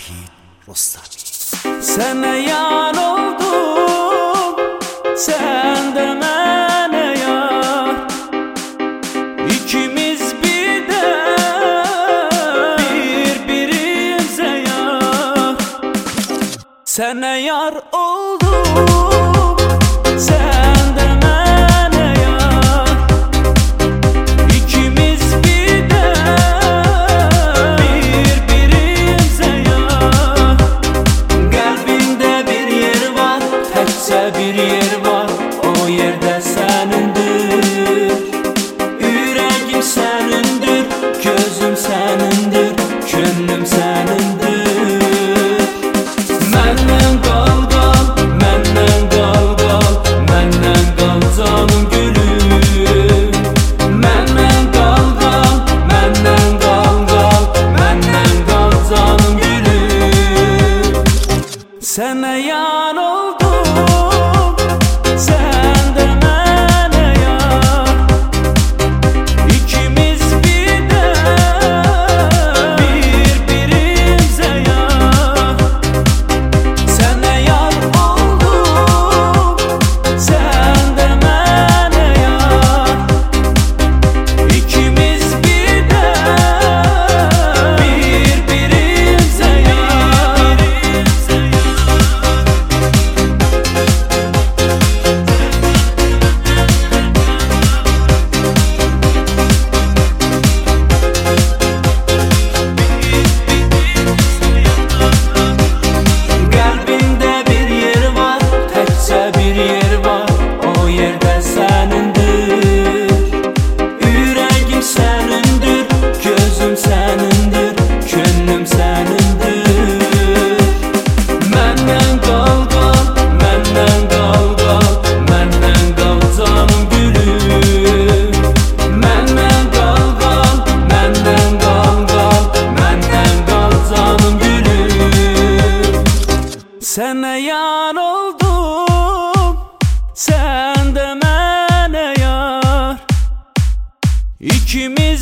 Vahid Rostami. Sənə yar oldum, sən də mənə yar. İkimiz birdən bir-birimizə yar. Sənə yar oldum, sən də mənə yar. İkimiz birdən bir-birimizə yar. Qəlbimdə bir yer var, təkcə bir yer var, o yerdə sənindir. Ürəyim sənindir, gözüm sənindir, könlüm sənindir. Məndən qal qal, məndən qal qal, məndən qal canım gülüm. Məndən qal qal, məndən qal qal, məndən qal canım gülüm. Sənə yar oldum, sən də mənə yar. İkimiz birdən bir-birimizə yar. Sənə yar oldum, sən də mənə yar. İkimiz birdən bir-birimizə yar. Qəlbimdə bir yer var, təkcə bir yer var, o yerdə sənindir. Ürəyim sənindir, gözüm sənindir, könlüm sənindir. Məndən qal qal, məndən qal qal, məndən qal canım gülüm. Məndən qal qal, məndən qal qal, məndən qal canım gülüm. Sənə yar oldum, sən də mənə yar. İkimiz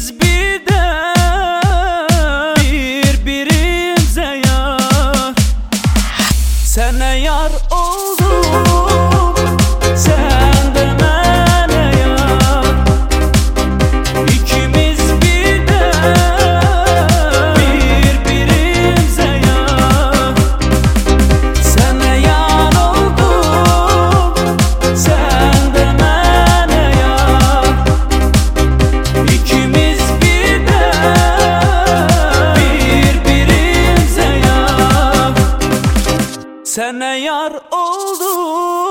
birdən bir-birimizə yar. Sənə yar oldum, sən də mənə yar. İkimiz birdən bir-birimizə yar. Sənə yar oldum, sən də mənə yar. İkimiz birdən bir-birimizə yar. Sənə yar oldum.